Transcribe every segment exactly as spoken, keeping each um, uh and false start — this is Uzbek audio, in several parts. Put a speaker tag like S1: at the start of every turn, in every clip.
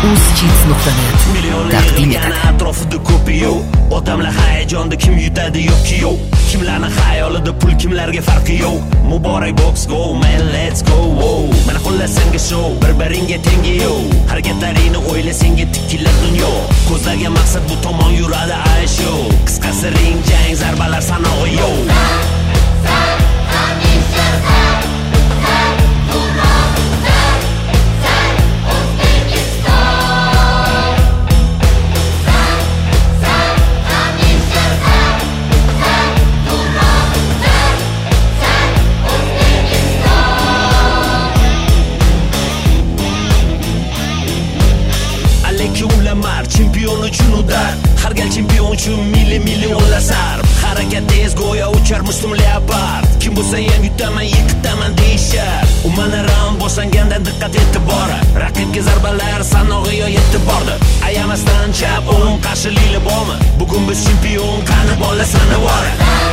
S1: uzkids nuqta net taqdim etadi.
S2: Atrofida ko'piyu odamlar hayajonda kim yutadi yo'qki yo'q. Kimlarning xayolida pul, kimlarga farqi yo'q. Muborak box go man, let's go. Mana xullas senga show, bir-biringga tengi yo'q. Harakatlaringni o'yla, senga tikkilar dunyo. Ko'zlagan maqsad bu tomon yuradi aysho. Qisqasi ring jang, zarbalar sanog'i yo'q. Chempion uchun udar, har gal chempion uchun milli millionlar sarf. Harakat tez go'yo uchar muslim leopard. Kim bo'lsa ham yutaman, yiqitaman deyishar. U mana round boshlanganda diqqat e'tibori. Raqibga zarbalar sanog'i yo yetib bordi. Ayamasdan chap o'ng qarshilikli bormi? Bugun biz chempion, qani bola sanavori.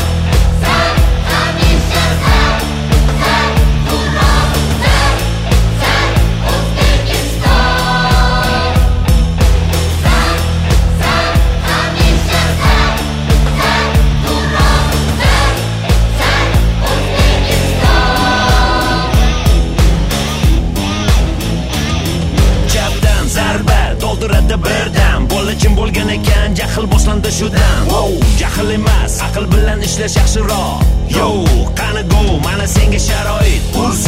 S2: Birdan bolachim bo'lgan ekan, jahl boshlandi shudan. Wow, jahl emas, aql bilan ishlash yaxshiroq. Yo, qani go, mana senga sharoit. Urs